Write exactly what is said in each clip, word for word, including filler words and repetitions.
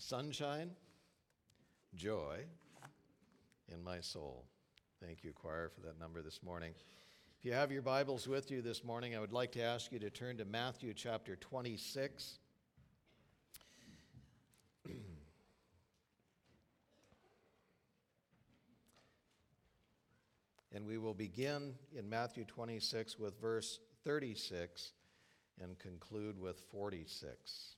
sunshine, joy in my soul. Thank you, choir, for that number this morning. If you have your Bibles with you this morning, I would like to ask you to turn to Matthew chapter twenty-six. And we will begin in Matthew twenty-six with verse thirty-six and conclude with forty-six.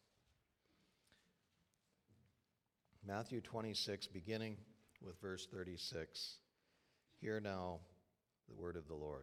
Matthew twenty-six, beginning with verse thirty-six. Hear now the word of the Lord.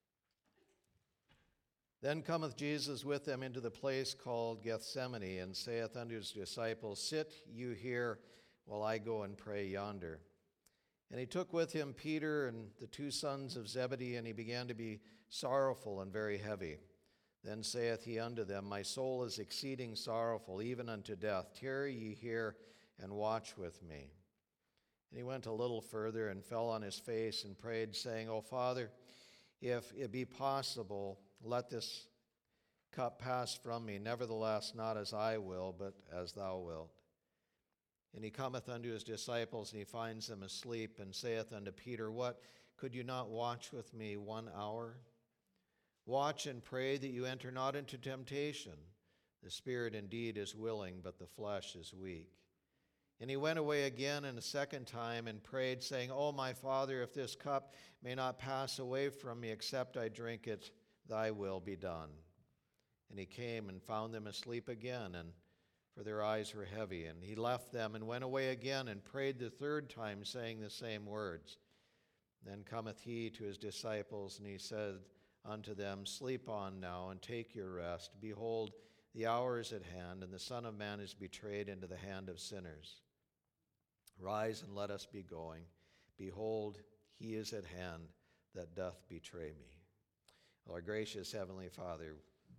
Then cometh Jesus with them into the place called Gethsemane, and saith unto his disciples, Sit you here, while I go and pray yonder. And he took with him Peter and the two sons of Zebedee, and he began to be sorrowful and very heavy. Then saith he unto them, My soul is exceeding sorrowful, even unto death. Tarry ye here, and watch with me. And he went a little further, and fell on his face, and prayed, saying, O Father, if it be possible, let this cup pass from me. Nevertheless, not as I will, but as thou wilt. And he cometh unto his disciples, and he finds them asleep, and saith unto Peter, What, could you not watch with me one hour? Watch and pray that you enter not into temptation. The spirit indeed is willing, but the flesh is weak. And he went away again and a second time, and prayed, saying, O my Father, if this cup may not pass away from me, except I drink it, thy will be done. And he came and found them asleep again, and for their eyes were heavy. And he left them and went away again and prayed the third time, saying the same words. Then cometh he to his disciples, and he said unto them, Sleep on now, and take your rest. Behold, the hour is at hand, and the Son of Man is betrayed into the hand of sinners. Rise and let us be going. Behold, he is at hand that doth betray me. Our gracious Heavenly Father,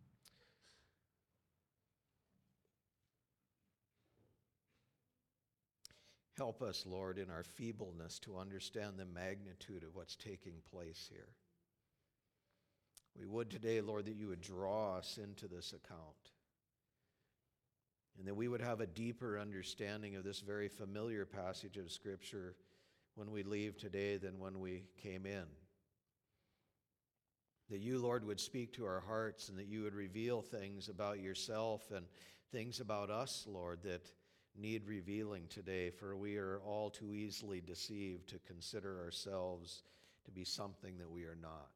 help us, Lord, in our feebleness to understand the magnitude of what's taking place here. We would today, Lord, that you would draw us into this account, and that we would have a deeper understanding of this very familiar passage of Scripture when we leave today than when we came in. That you, Lord, would speak to our hearts, and that you would reveal things about yourself and things about us, Lord, that need revealing today, for we are all too easily deceived to consider ourselves to be something that we are not.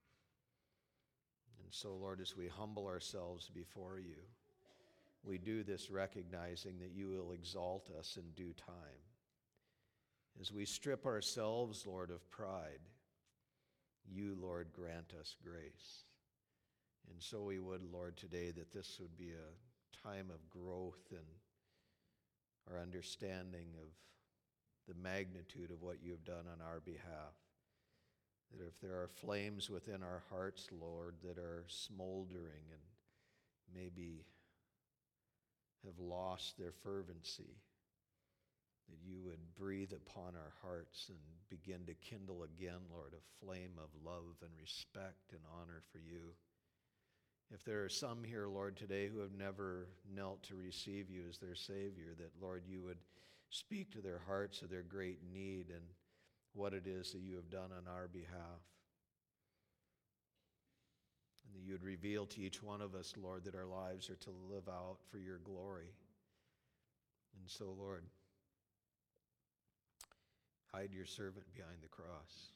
And so, Lord, as we humble ourselves before you, we do this recognizing that you will exalt us in due time. As we strip ourselves, Lord, of pride, you, Lord, grant us grace. And so we would, Lord, today that this would be a time of growth in our understanding of the magnitude of what you have done on our behalf. That if there are flames within our hearts, Lord, that are smoldering and maybe have lost their fervency, that you would breathe upon our hearts and begin to kindle again, Lord, a flame of love and respect and honor for you. If there are some here, Lord, today who have never knelt to receive you as their Savior, that, Lord, you would speak to their hearts of their great need and what it is that you have done on our behalf. And that you would reveal to each one of us, Lord, that our lives are to live out for your glory. And so, Lord, hide your servant behind the cross.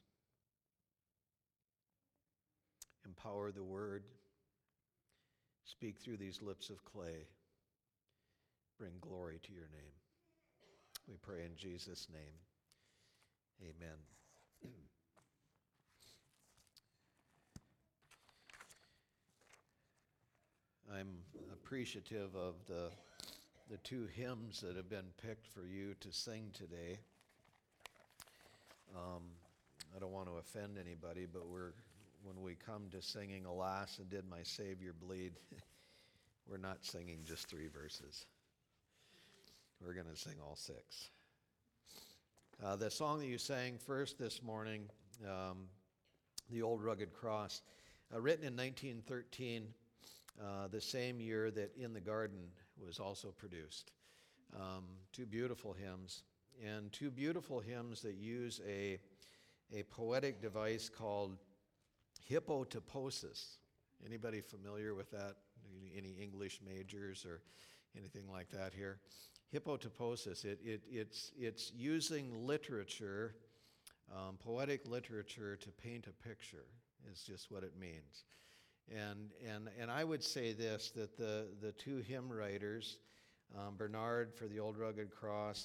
Empower the word. Speak through these lips of clay. Bring glory to your name. We pray in Jesus' name. Amen. I'm appreciative of the, the two hymns that have been picked for you to sing today. Um, I don't want to offend anybody, but we're when we come to singing Alas, and Did My Savior Bleed, we're not singing just three verses. We're going to sing all six. Uh, the song that you sang first this morning, um, The Old Rugged Cross, uh, written in nineteen thirteen, uh, the same year that In the Garden was also produced. um, two beautiful hymns, and two beautiful hymns that use a, a poetic device called hypotoposis. Anybody familiar with that? Any English majors or anything like that here? Hypotoposis, it, it, it's, it's using literature, um, poetic literature, to paint a picture, is just what it means. And, and, and I would say this, that the, the two hymn writers, um, Bernard for the Old Rugged Cross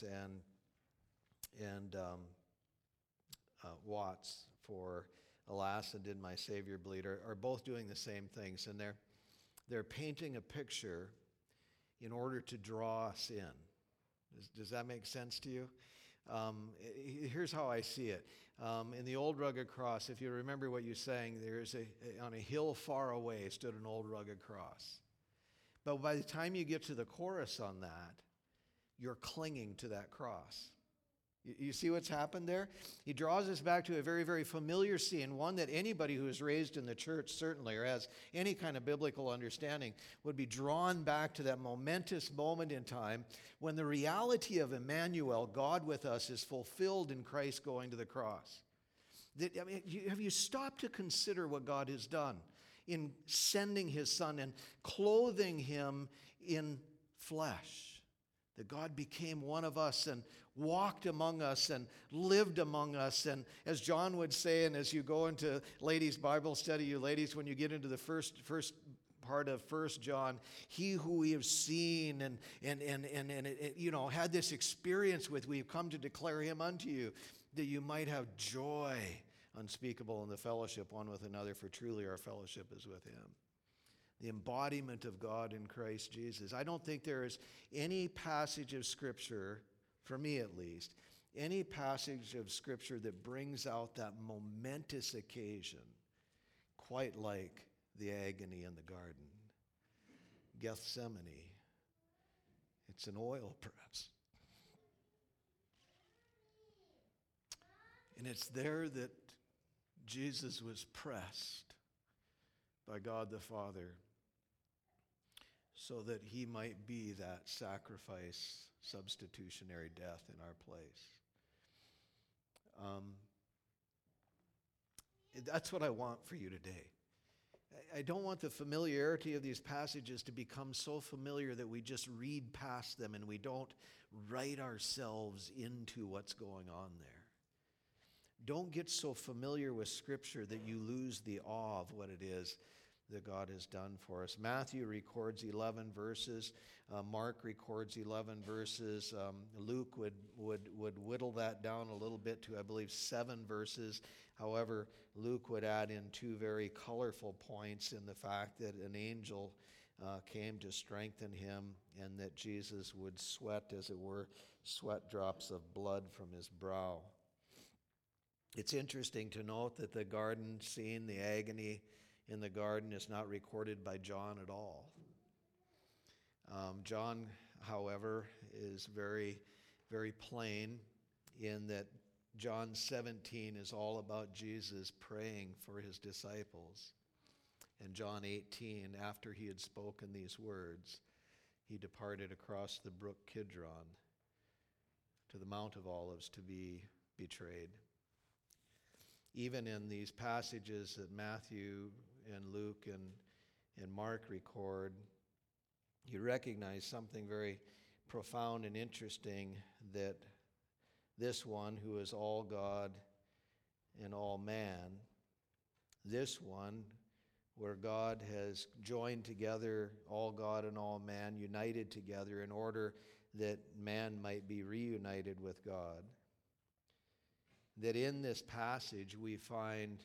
and, and um, uh, Watts for Alas, and Did My Savior Bleed, are, are both doing the same things. And they're, they're painting a picture in order to draw us in. Does, does that make sense to you? Um, here's how I see it. Um, in the Old Rugged Cross, if you remember what you sang, there's a, a on a hill far away stood an old rugged cross. But by the time you get to the chorus on that, you're clinging to that cross. You see what's happened there? He draws us back to a very, very familiar scene, one that anybody who is raised in the church, certainly, or has any kind of biblical understanding, would be drawn back to that momentous moment in time when the reality of Emmanuel, God with us, is fulfilled in Christ going to the cross. That, I mean, you, have you stopped to consider what God has done in sending his Son and clothing him in flesh? That God became one of us and walked among us and lived among us. And as John would say, and as you go into ladies' Bible study, you ladies, when you get into the first first part of First John, he who we have seen and and and and, and it, it, you know, had this experience with, we've come to declare him unto you, that you might have joy unspeakable in the fellowship one with another, for truly our fellowship is with him. The embodiment of God in Christ Jesus. I don't think there is any passage of Scripture, for me at least, any passage of Scripture that brings out that momentous occasion quite like the agony in the garden. Gethsemane. It's an oil press. And it's there that Jesus was pressed by God the Father, so that he might be that sacrifice, substitutionary death in our place. Um, that's what I want for you today. I don't want the familiarity of these passages to become so familiar that we just read past them and we don't write ourselves into what's going on there. Don't get so familiar with Scripture that you lose the awe of what it is that God has done for us. Matthew records eleven verses. Uh, Mark records eleven verses. Um, Luke would, would, would whittle that down a little bit to, I believe, seven verses. However, Luke would add in two very colorful points in the fact that an angel uh, came to strengthen him, and that Jesus would sweat, as it were, sweat drops of blood from his brow. It's interesting to note that the garden scene, the agony in the garden, is not recorded by John at all. Um, John, however, is very, very plain in that John seventeen is all about Jesus praying for his disciples. And John eighteen, after he had spoken these words, he departed across the brook Kidron to the Mount of Olives to be betrayed. Even in these passages that Matthew and Luke and, and Mark record, you recognize something very profound and interesting, that this one who is all God and all man, this one where God has joined together all God and all man, united together in order that man might be reunited with God, that in this passage we find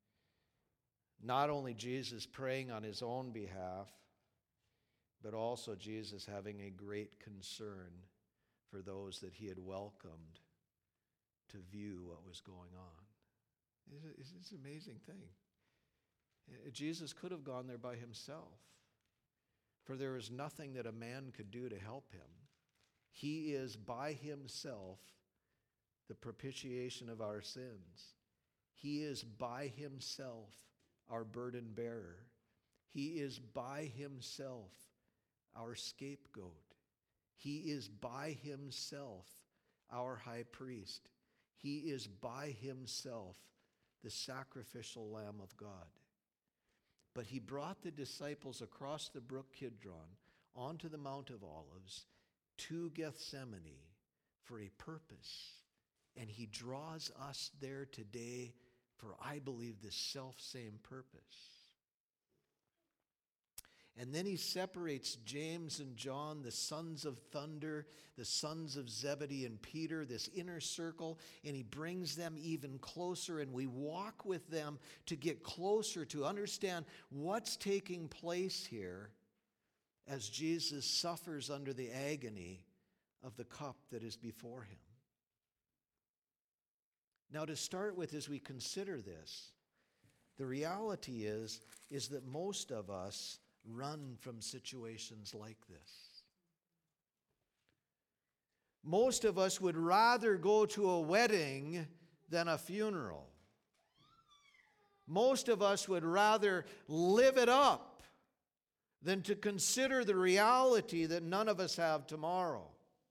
not only Jesus praying on his own behalf, but also Jesus having a great concern for those that he had welcomed to view what was going on. It's an amazing thing. Jesus could have gone there by himself, for there is nothing that a man could do to help him. He is by himself the propitiation of our sins. He is by himself our burden bearer. He is by himself our scapegoat. He is by himself our high priest. He is by himself the sacrificial Lamb of God. But he brought the disciples across the brook Kidron onto the Mount of Olives to Gethsemane for a purpose. And he draws us there today for, I believe, this self-same purpose. And then he separates James and John, the sons of thunder, the sons of Zebedee and Peter, this inner circle, and he brings them even closer, and we walk with them to get closer, to understand what's taking place here as Jesus suffers under the agony of the cup that is before him. Now, to start with, as we consider this, the reality is, is that most of us run from situations like this. Most of us would rather go to a wedding than a funeral. Most of us would rather live it up than to consider the reality that none of us have tomorrow.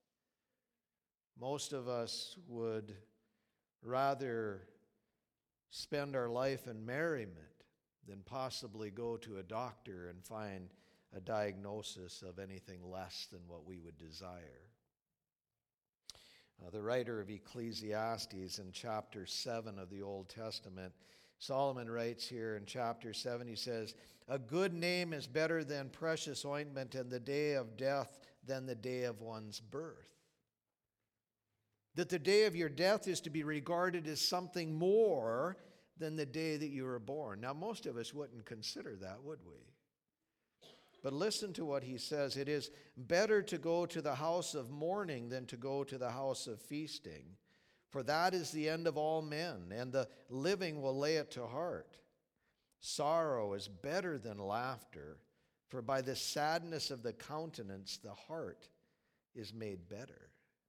Most of us would rather spend our life in merriment than possibly go to a doctor and find a diagnosis of anything less than what we would desire. Uh, the writer of Ecclesiastes in chapter seven of the Old Testament, Solomon writes here in chapter seven, he says, "A good name is better than precious ointment, and the day of death than the day of one's birth." That the day of your death is to be regarded as something more than the day that you were born. Now, most of us wouldn't consider that, would we? But listen to what he says. It is better to go to the house of mourning than to go to the house of feasting, for that is the end of all men, and the living will lay it to heart. Sorrow is better than laughter, for by the sadness of the countenance the heart is made better.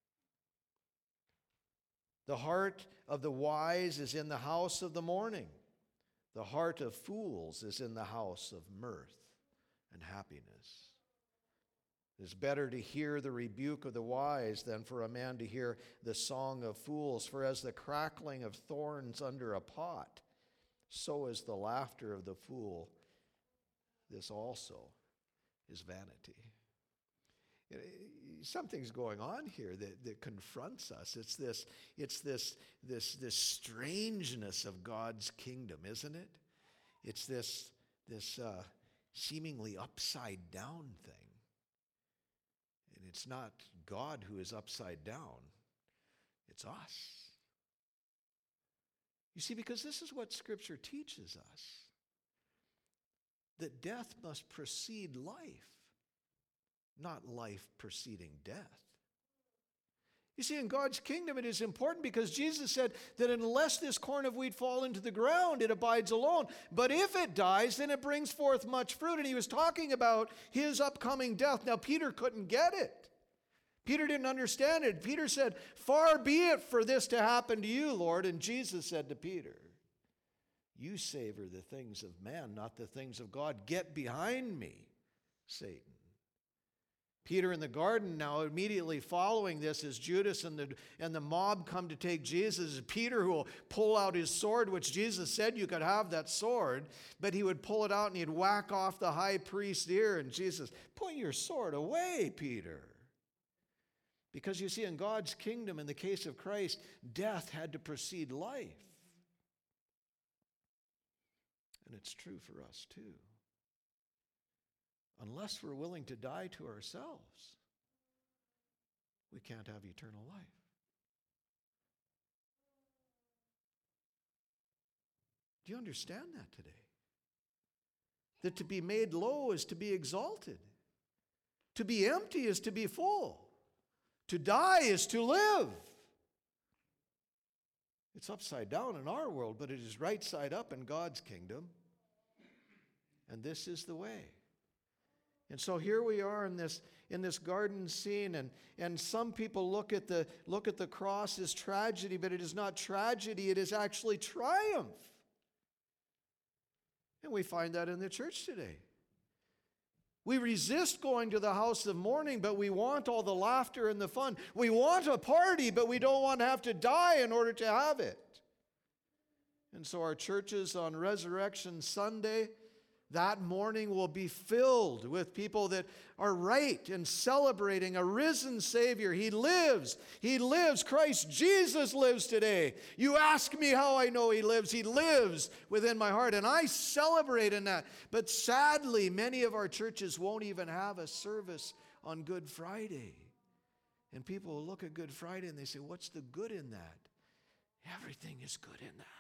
The heart of the wise is in the house of the mourning. The heart of fools is in the house of mirth and happiness. It is better to hear the rebuke of the wise than for a man to hear the song of fools. For as the crackling of thorns under a pot, so is the laughter of the fool. This also is vanity. Something's going on here that, that confronts us. It's this, it's this, this, this strangeness of God's kingdom, isn't it? It's this, this uh, seemingly upside down thing. And it's not God who is upside down. It's us. You see, because this is what Scripture teaches us. That death must precede life. Not life preceding death. You see, in God's kingdom it is important because Jesus said that unless this corn of wheat fall into the ground, it abides alone. But if it dies, then it brings forth much fruit. And he was talking about his upcoming death. Now, Peter couldn't get it. Peter didn't understand it. Peter said, "Far be it for this to happen to you, Lord." And Jesus said to Peter, "You savor the things of man, not the things of God. Get behind me, Satan." Peter in the garden now, immediately following this, as Judas and the, and the mob come to take Jesus. Peter, who will pull out his sword, which Jesus said you could have that sword, but he would pull it out and he'd whack off the high priest's ear. And Jesus, "Put your sword away, Peter." Because you see, in God's kingdom, in the case of Christ, death had to precede life. And it's true for us too. Unless we're willing to die to ourselves, we can't have eternal life. Do you understand that today? That to be made low is to be exalted. To be empty is to be full. To die is to live. It's upside down in our world, but it is right side up in God's kingdom. And this is the way. And so here we are in this, in this garden scene, and, and some people look at, the, look at the cross as tragedy, but it is not tragedy, it is actually triumph. And we find that in the church today. We resist going to the house of mourning, but we want all the laughter and the fun. We want a party, but we don't want to have to die in order to have it. And so our churches on Resurrection Sunday, that morning will be filled with people that are right and celebrating a risen Savior. He lives. He lives. Christ Jesus lives today. You ask me how I know He lives. He lives within my heart, and I celebrate in that. But sadly, many of our churches won't even have a service on Good Friday. And people will look at Good Friday and they say, what's the good in that? Everything is good in that.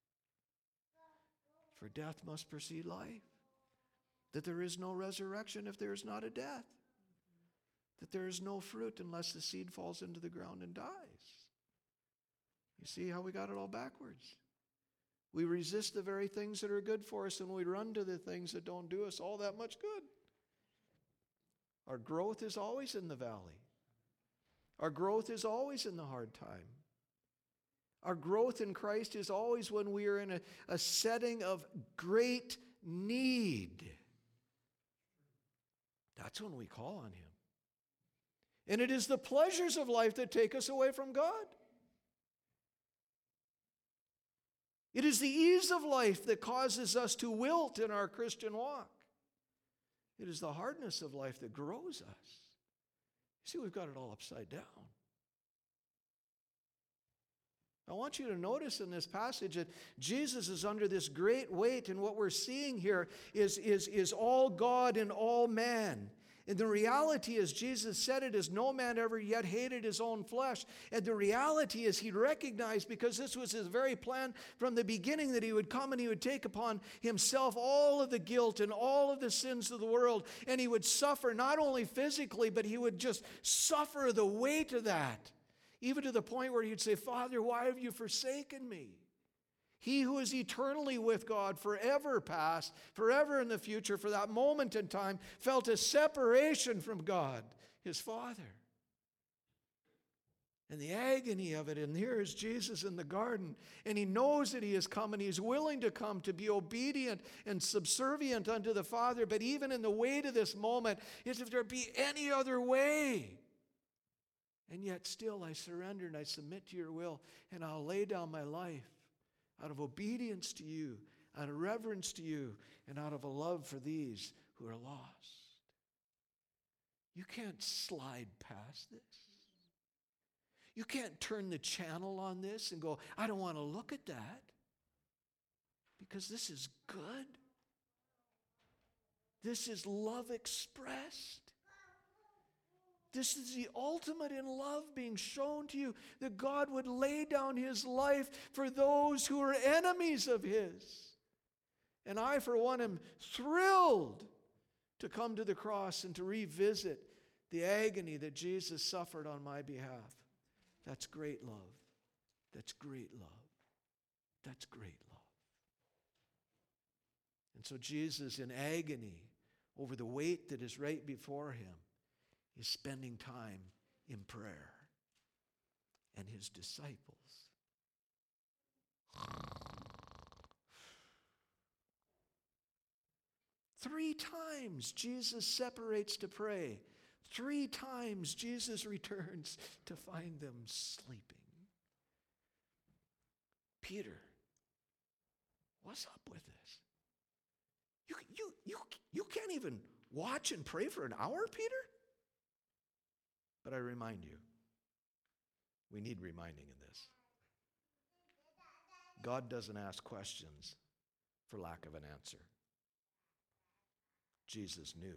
For death must precede life. That there is no resurrection if there is not a death. That there is no fruit unless the seed falls into the ground and dies. You see how we got it all backwards? We resist the very things that are good for us, and we run to the things that don't do us all that much good. Our growth is always in the valley. Our growth is always in the hard time. Our growth in Christ is always when we are in a, a setting of great need. That's when we call on Him. And it is the pleasures of life that take us away from God. It is the ease of life that causes us to wilt in our Christian walk. It is the hardness of life that grows us. You see, we've got it all upside down. I want you to notice in this passage that Jesus is under this great weight, and what we're seeing here is, is, is all God and all man. And the reality is, Jesus said it, is no man ever yet hated his own flesh. And the reality is, He recognized, because this was His very plan from the beginning, that He would come and He would take upon Himself all of the guilt and all of the sins of the world. And He would suffer not only physically, but He would just suffer the weight of that. Even to the point where He'd say, Father, why have you forsaken me? He who is eternally with God, forever past, forever in the future, for that moment in time, felt a separation from God, His Father. And the agony of it, and here is Jesus in the garden, and He knows that He is coming. He's willing to come to be obedient and subservient unto the Father, but even in the weight of this moment, as if there be any other way. And yet still I surrender and I submit to your will, and I'll lay down my life out of obedience to you, out of reverence to you, and out of a love for these who are lost. You can't slide past this. You can't turn the channel on this and go, I don't want to look at that, because this is good. This is love expressed. This is the ultimate in love being shown to you, that God would lay down His life for those who are enemies of His. And I, for one, am thrilled to come to the cross and to revisit the agony that Jesus suffered on my behalf. That's great love. That's great love. That's great love. And so Jesus, in agony over the weight that is right before Him, is spending time in prayer. And His disciples. Three times Jesus separates to pray. Three times Jesus returns to find them sleeping. Peter, what's up with this? You, you, you, you can't even watch and pray for an hour, Peter? But I remind you, we need reminding in this. God doesn't ask questions for lack of an answer. Jesus knew.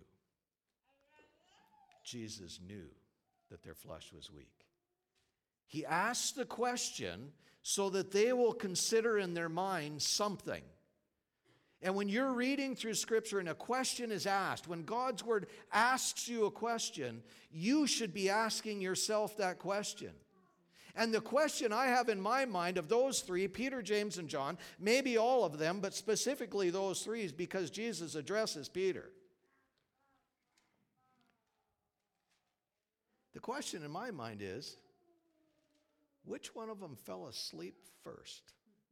Jesus knew that their flesh was weak. He asked the question so that they will consider in their mind something. And when you're reading through Scripture and a question is asked, when God's Word asks you a question, you should be asking yourself that question. And the question I have in my mind of those three, Peter, James, and John, maybe all of them, but specifically those three, is because Jesus addresses Peter. The question in my mind is, which one of them fell asleep first?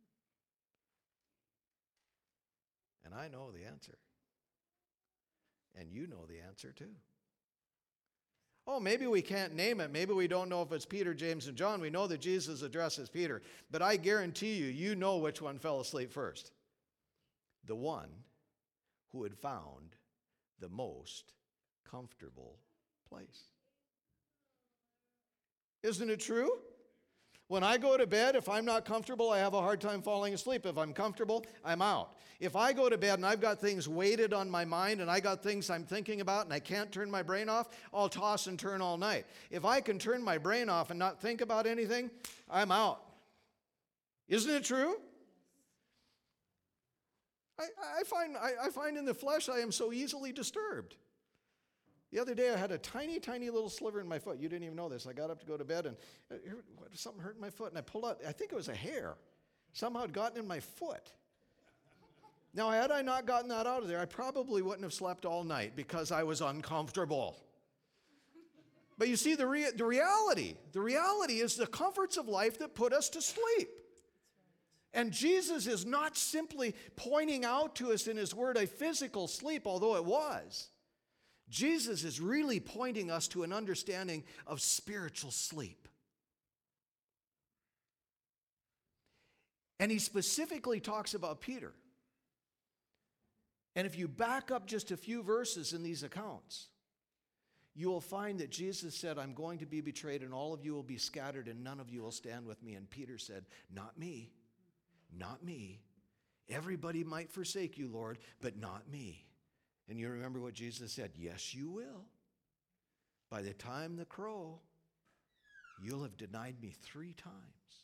And I know the answer. And you know the answer too. Oh, maybe we can't name it. Maybe we don't know if it's Peter, James, and John. We know that Jesus addresses Peter. But I guarantee you, you know which one fell asleep first. The one who had found the most comfortable place. Isn't it true? When I go to bed, if I'm not comfortable, I have a hard time falling asleep. If I'm comfortable, I'm out. If I go to bed and I've got things weighted on my mind and I got things I'm thinking about and I can't turn my brain off, I'll toss and turn all night. If I can turn my brain off and not think about anything, I'm out. Isn't it true? I, I, find, I, I find in the flesh I am so easily disturbed. The other day I had a tiny, tiny little sliver in my foot. You didn't even know this. I got up to go to bed and uh, something hurt in my foot and I pulled out, I think it was a hair. Somehow had gotten in my foot. Now, had I not gotten that out of there, I probably wouldn't have slept all night because I was uncomfortable. But you see, the, rea- the reality, the reality is the comforts of life that put us to sleep. And Jesus is not simply pointing out to us in his word a physical sleep, although it was. Jesus is really pointing us to an understanding of spiritual sleep. And he specifically talks about Peter. And if you back up just a few verses in these accounts, you will find that Jesus said, I'm going to be betrayed and all of you will be scattered and none of you will stand with me. And Peter said, not me, not me. Everybody might forsake you, Lord, but not me. And you remember what Jesus said, yes, you will. By the time the crow, you'll have denied me three times.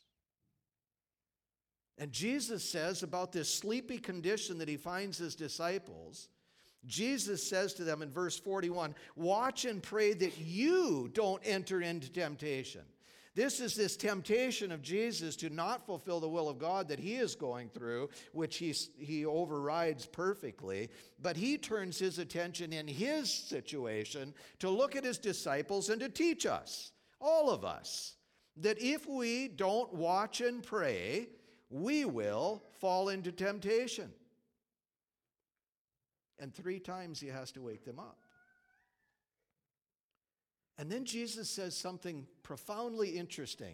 And Jesus says about this sleepy condition that he finds his disciples, Jesus says to them in verse forty-one, watch and pray that you don't enter into temptation. This is this temptation of Jesus to not fulfill the will of God that he is going through, which he, he overrides perfectly. But he turns his attention in his situation to look at his disciples and to teach us, all of us, that if we don't watch and pray, we will fall into temptation. And three times he has to wake them up. And then Jesus says something profoundly interesting.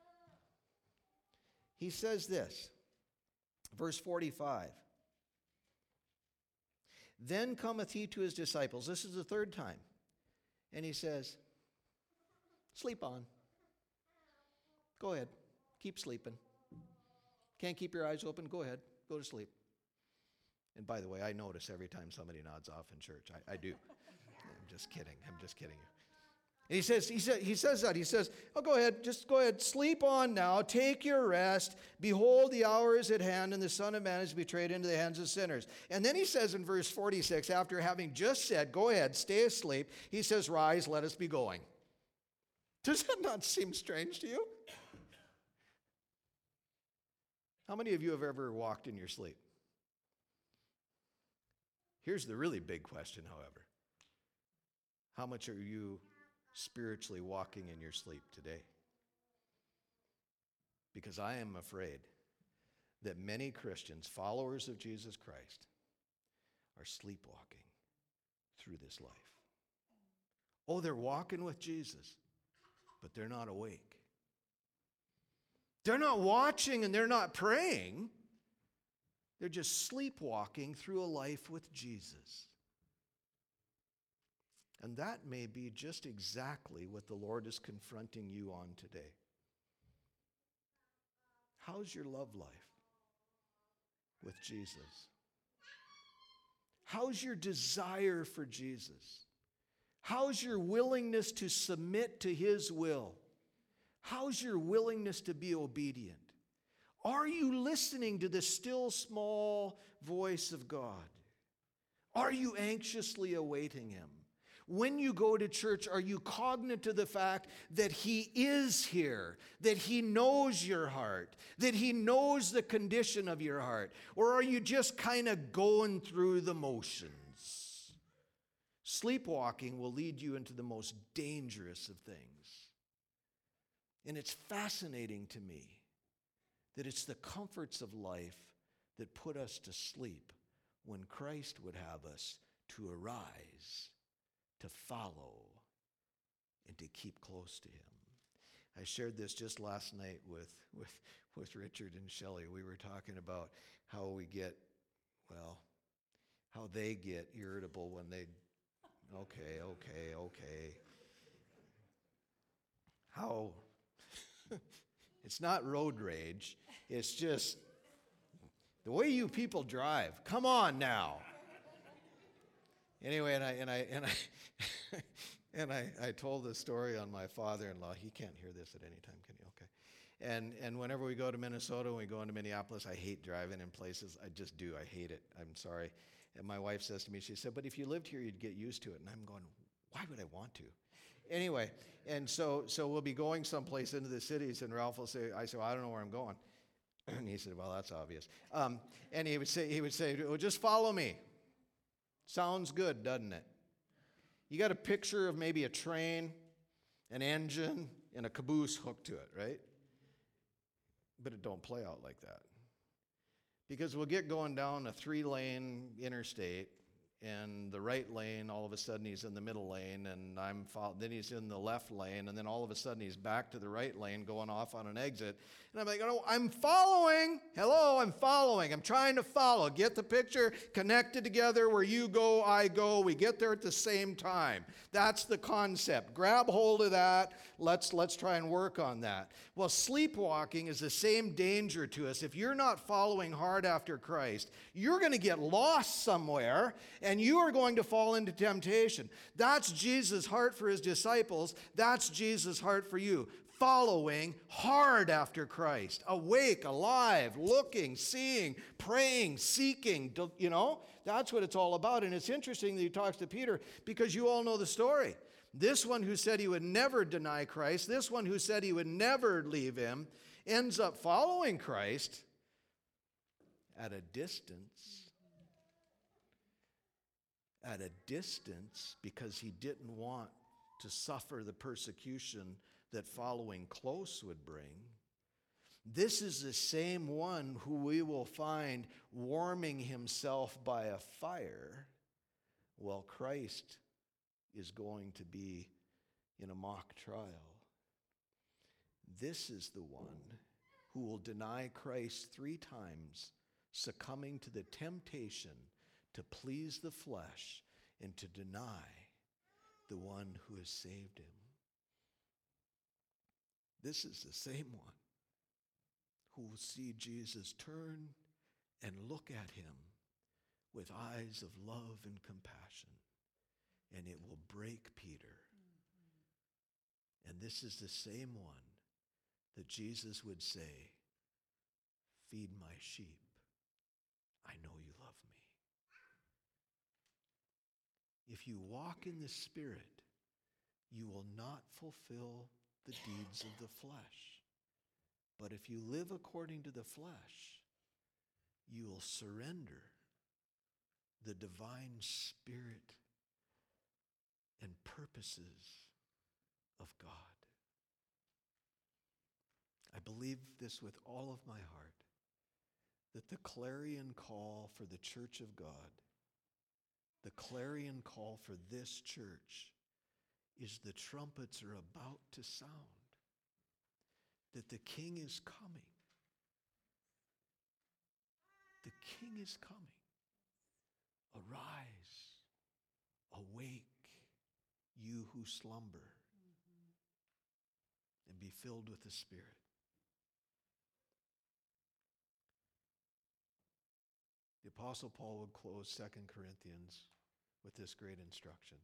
He says this, verse forty-five. Then cometh he to his disciples. This is the third time. And he says, sleep on. Go ahead. Keep sleeping. Can't keep your eyes open? Go ahead. Go to sleep. And by the way, I notice every time somebody nods off in church. I, I do. I'm just kidding. I'm just kidding you. And he says, he, says, he says that. He says, oh, go ahead. Just go ahead. Sleep on now. Take your rest. Behold, the hour is at hand, and the Son of Man is betrayed into the hands of sinners. And then he says in verse forty-six, after having just said, go ahead, stay asleep, he says, rise, let us be going. Does that not seem strange to you? How many of you have ever walked in your sleep? Here's the really big question, however. How much are you spiritually walking in your sleep today? Because I am afraid that many Christians, followers of Jesus Christ, are sleepwalking through this life. Oh, they're walking with Jesus, but they're not awake. They're not watching and they're not praying. They're just sleepwalking through a life with Jesus. And that may be just exactly what the Lord is confronting you on today. How's your love life with Jesus? How's your desire for Jesus? How's your willingness to submit to his will? How's your willingness to be obedient? Are you listening to the still small voice of God? Are you anxiously awaiting him? When you go to church, are you cognizant of the fact that he is here, that he knows your heart, that he knows the condition of your heart? Or are you just kind of going through the motions? Sleepwalking will lead you into the most dangerous of things. And it's fascinating to me that it's the comforts of life that put us to sleep when Christ would have us to arise, to follow, and to keep close to him. I shared this just last night with, with, with Richard and Shelley. We were talking about how we get, well, how they get irritable when they, okay, okay, okay. How, it's not road rage, it's just the way you people drive. Come on now. Anyway, and I and I and I and I, I told the story on my father-in-law. He can't hear this at any time, can he? Okay. And and whenever we go to Minnesota, when we go into Minneapolis, I hate driving in places. I just do. I hate it. I'm sorry. And my wife says to me, she said, "But if you lived here, you'd get used to it." And I'm going, "Why would I want to?" Anyway, and so so we'll be going someplace into the cities, and Ralph will say, I said, well, "I don't know where I'm going." And he said, "Well, that's obvious." Um, and he would say, he would say, "Well, just follow me." Sounds good, doesn't it? You got a picture of maybe a train, an engine, and a caboose hooked to it, right? But it don't play out like that. Because we'll get going down a three-lane interstate, and the right lane, all of a sudden he's in the middle lane, and I'm fo- then he's in the left lane, and then all of a sudden he's back to the right lane going off on an exit. And I'm like, oh, I'm following. Hello, I'm following. I'm trying to follow. Get the picture connected together where you go, I go. We get there at the same time. That's the concept. Grab hold of that. Let's, let's try and work on that. Well, sleepwalking is the same danger to us. If you're not following hard after Christ, you're going to get lost somewhere, and you are going to fall into temptation. That's Jesus' heart for his disciples. That's Jesus' heart for you. Following hard after Christ. Awake, alive, looking, seeing, praying, seeking. You know, that's what it's all about. And it's interesting that he talks to Peter because you all know the story. This one who said he would never deny Christ, this one who said he would never leave him, ends up following Christ at a distance. At a distance because he didn't want to suffer the persecution that following close would bring. This is the same one who we will find warming himself by a fire while Christ is going to be in a mock trial. This is the one who will deny Christ three times, succumbing to the temptation to please the flesh and to deny the one who has saved him. This is the same one who will see Jesus turn and look at him with eyes of love and compassion, and it will break Peter. And this is the same one that Jesus would say, "Feed my sheep. I know you love me." If you walk in the Spirit, you will not fulfill the deeds of the flesh. But if you live according to the flesh, you will surrender the divine spirit and purposes of God. I believe this with all of my heart, that the clarion call for the church of God, the clarion call for this church, is the trumpets are about to sound, that the King is coming. The King is coming. Arise, awake, you who slumber, mm-hmm. and be filled with the Spirit. The Apostle Paul would close Second Corinthians with this great instruction.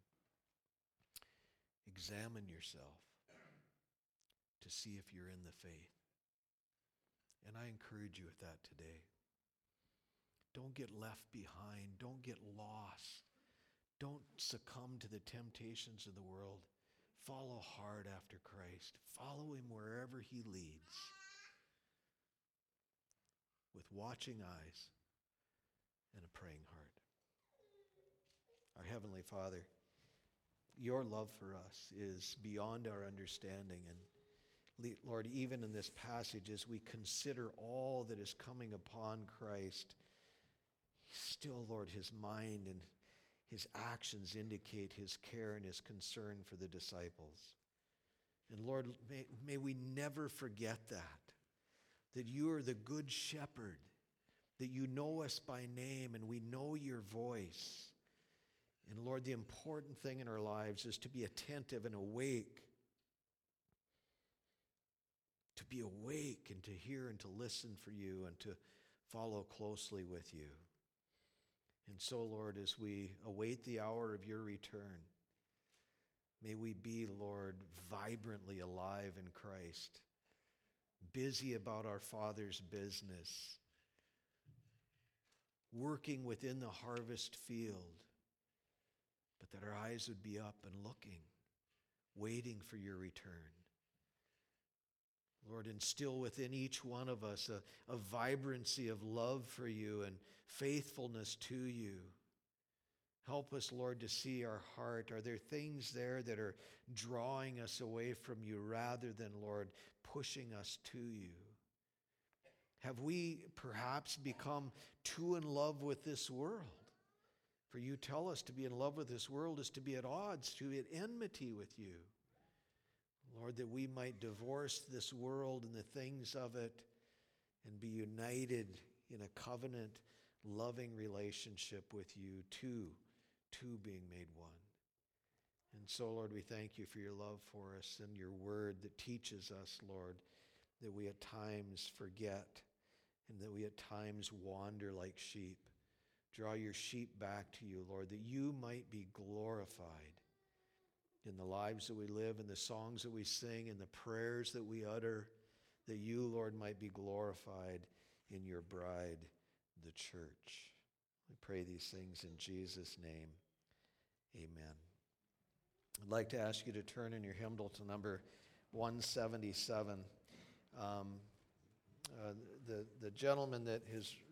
Examine yourself to see if you're in the faith. And I encourage you with that today. Don't get left behind. Don't get lost. Don't succumb to the temptations of the world. Follow hard after Christ. Follow him wherever he leads. With watching eyes and a praying heart. Our Heavenly Father, your love for us is beyond our understanding. And Lord, even in this passage, as we consider all that is coming upon Christ, still, Lord, his mind and his actions indicate his care and his concern for the disciples. And Lord, may, may we never forget that, that you are the good shepherd, that you know us by name and we know your voice. And Lord, the important thing in our lives is to be attentive and awake, to be awake and to hear and to listen for you and to follow closely with you. And so, Lord, as we await the hour of your return, may we be, Lord, vibrantly alive in Christ, busy about our Father's business, working within the harvest field, but that our eyes would be up and looking, waiting for your return. Lord, instill within each one of us a, a vibrancy of love for you and faithfulness to you. Help us, Lord, to see our heart. Are there things there that are drawing us away from you rather than, Lord, pushing us to you? Have we perhaps become too in love with this world? For you tell us to be in love with this world is to be at odds, to be at enmity with you. Lord, that we might divorce this world and the things of it and be united in a covenant, loving relationship with you, two, two being made one. And so, Lord, we thank you for your love for us and your word that teaches us, Lord, that we at times forget and that we at times wander like sheep. Draw your sheep back to you, Lord, that you might be glorified in the lives that we live, in the songs that we sing, in the prayers that we utter, that you, Lord, might be glorified in your bride, the church. We pray these things in Jesus' name. Amen. I'd like to ask you to turn in your hymnal to number one seventy-seven. Um, uh, the, the gentleman that has